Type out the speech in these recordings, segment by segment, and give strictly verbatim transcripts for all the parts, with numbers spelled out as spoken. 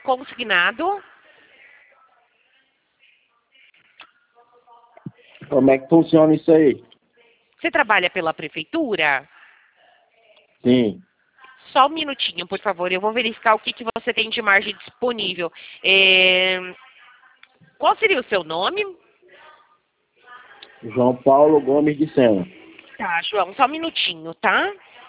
Consignado. Como é que funciona isso aí? Você trabalha pela prefeitura? Sim. Só um minutinho, por favor. Eu vou verificar o que, que você tem de margem disponível. É... Qual seria o seu nome? João Paulo Gomes de Sena. Tá, João, só um minutinho, tá?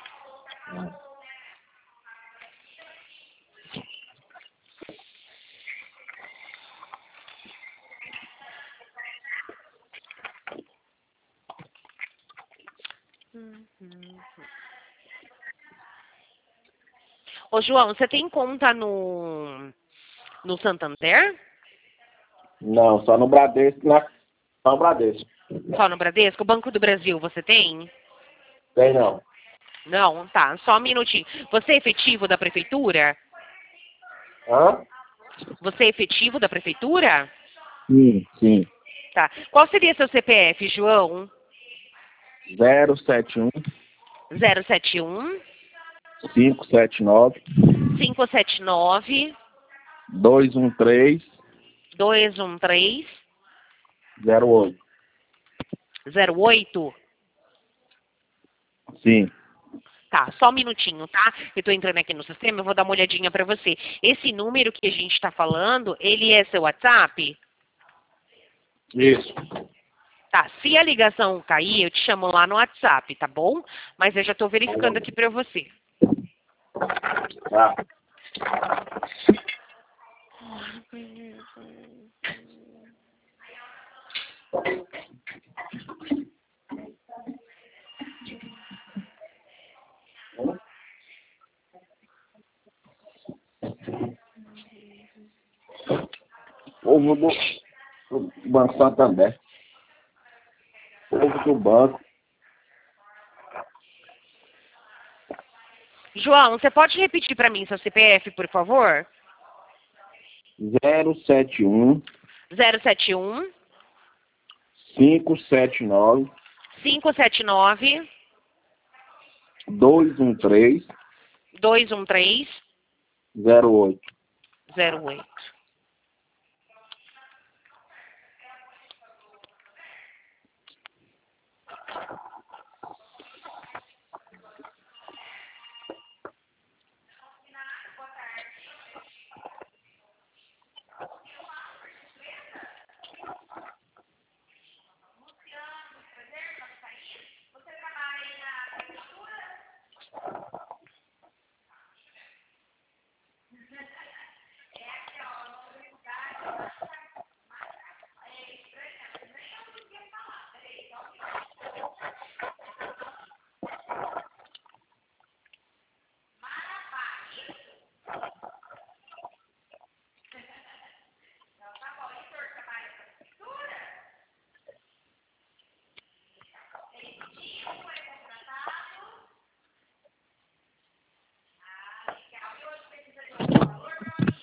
Ô, João, você tem conta no, no Santander? Não, só no Bradesco, na... só no Bradesco. Só no Bradesco? Banco do Brasil você tem? Tem não. Não, tá, só um minutinho. Você é efetivo da prefeitura? Hã? Você é efetivo da prefeitura? Sim, sim. Tá. Qual seria seu C P F, João? zero sete um, zero sete um, cinco sete nove, cinco sete nove, dois um três, dois um três, zero oito. zero oito. Sim. Tá, só um minutinho, tá? Eu tô entrando aqui no sistema, eu vou dar uma olhadinha pra você. Esse número que a gente tá falando, ele é seu WhatsApp? Isso. Tá, se a ligação cair, eu te chamo lá no WhatsApp, tá bom? Mas eu já tô verificando aqui pra você. Tá. Povo do, do Banco Santander. Povo do banco. João, você pode repetir pra mim seu C P F, por favor? zero sete um, zero sete um, cinco sete nove, cinco sete nove, dois um três, dois um três, zero oito. zero oito.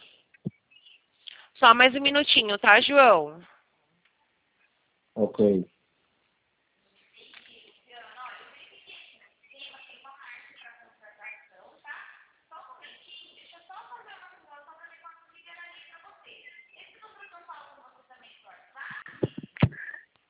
Só mais um minutinho, tá, João? Ok.